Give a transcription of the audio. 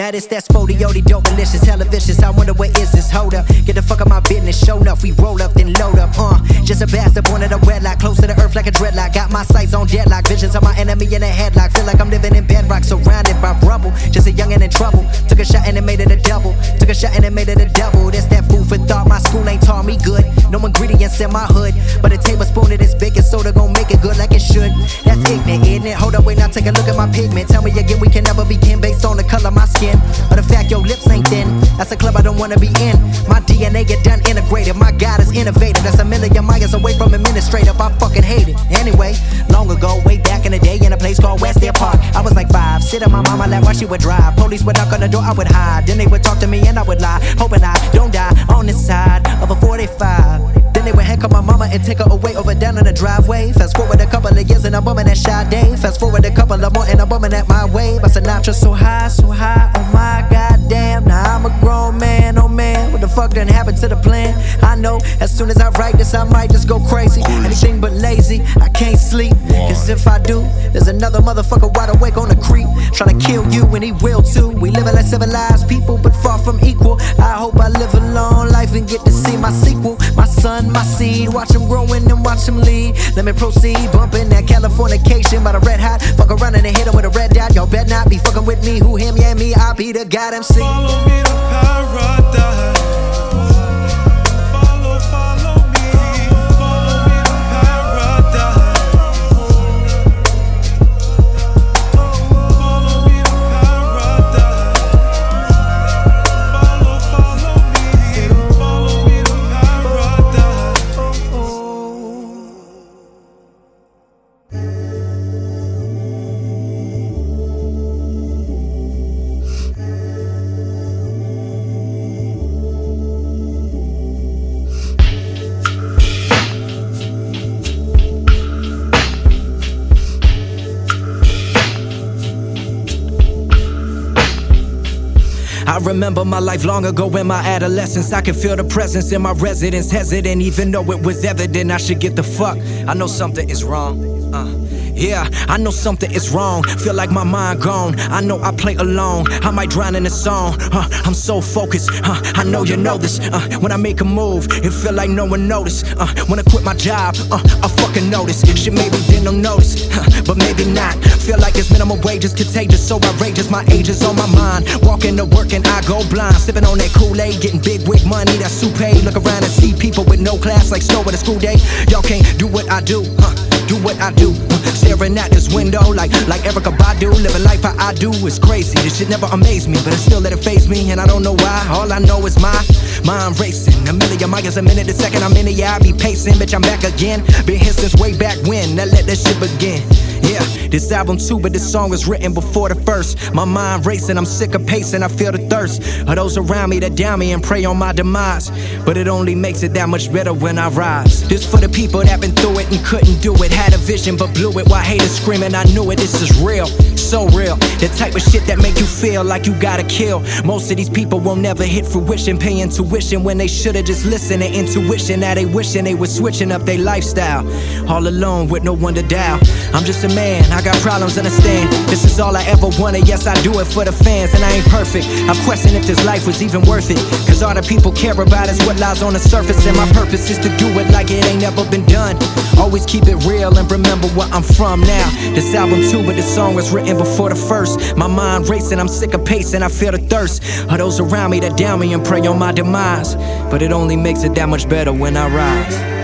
Now this that spodiody dope delicious, hella vicious. I wonder what is this, hold up. Get the fuck out my business, show enough. We roll up, then load up, just a bastard born at a wedlock. Close to the earth like a dreadlock. Got my sights on deadlock. Visions of my enemy in a headlock. Feel like I'm living in bedrock, surrounded by rubble. Just a youngin' in trouble. Took a shot and it made it a double. Took a shot and it made it a double. That's that food for thought. My school ain't taught me good. No ingredients in my hood, but a tablespoon of this baking soda gon' make it good like it should. That's ignorant, isn't it? Hold up, wait, now take a look at my pigment. Tell me again, we can never begin based on the color of my skin, or the fact your lips ain't thin. That's a club I don't wanna be in. My DNA get done integrated. My God is innovative. That's a million miles away from administrative. I fucking hate it. Anyway, long ago, way back in the day, in a place called West Air Park, I was like 5, sit on my mama lap while she would drive. Police would knock on the door, I would hide. Then they would talk to me and I would lie, hoping I don't die on this side of a 45. Then they would handcuff my mama and take her away over down in the driveway. Fast forward a couple of years and I'm bumming that Sade. Fast forward a couple of more and I'm bumming at my way. But Sinatra so high, oh my goddamn. Now I'm a grown man, oh man, what the fuck done happened to the plan? I know as soon as I write this I might just go crazy. Anything but lazy, I can't sleep. Cause if I do, there's another motherfucker wide awake on the creep, trying to kill you and he will too. We living like civilized people but far from equal. I hope I live a long life and get to see my sequel. My son, my seed, watch him growing and watch him lead. Let me proceed, bumping that Californication by the red hot. Fuck around and hit him with a red dot. Y'all bet not be fucking with me. Who, him, yeah me, I be the God MC. Follow me to paradise. I remember my life long ago in my adolescence. I could feel the presence in my residence, hesitant even though it was evident I should get the fuck. I know something is wrong. Yeah, I know something is wrong. Feel like my mind gone. I know I play alone. I might drown in a song. I'm so focused. I know you know this. When I make a move, it feel like no one noticed. When I quit my job, I fucking notice. Shit maybe didn't notice, but maybe not. Feel like this minimum wage is contagious, so outrageous. My age is on my mind. Walking to work and I go blind. Sipping on that Kool-Aid, getting big wig money. That soup. Look around and see people with no class like snow at a school day. Y'all can't do what I do. Do what I do. Staring at this window like Erykah Badu. Living life how I do is crazy. This shit never amazed me, but it still let it faze me. And I don't know why, all I know is my mind racing. A million miles a minute, a second I'm in it, yeah, I be pacing. Bitch, I'm back again. Been here since way back when. Now let that shit begin. Yeah, this album too, but this song was written before the first. My mind racing, I'm sick of pacing, I feel the thirst of those around me that down me and pray on my demise. But it only makes it that much better when I rise. This for the people that been through it and couldn't do it. Had a vision but blew it while haters screaming, I knew it, this is real, so real. The type of shit that make you feel like you gotta kill. Most of these people won't never hit fruition, paying tuition when they should've just listened to intuition. Now they wishing they was switching up their lifestyle. All alone with no one to dial. I'm just a man, I got problems, understand. This is all I ever wanted, yes I do it for the fans. And I ain't perfect, I've questioned if this life was even worth it. Cause all the people care about is what lies on the surface. And my purpose is to do it like it ain't never been done. Always keep it real and remember where I'm from now. This album too, but this song was written before the first. My mind racing, I'm sick of pacing, I feel the thirst of those around me that down me and pray on my demise. But it only makes it that much better when I rise.